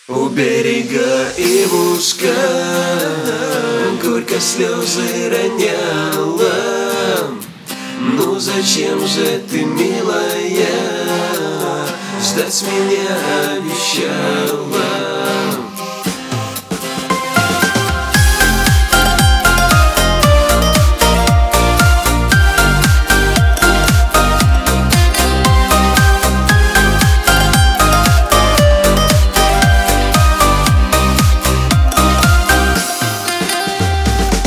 У берега Ивушка горько слезы роняла. Ну зачем же ты, милая, ждать меня обещала?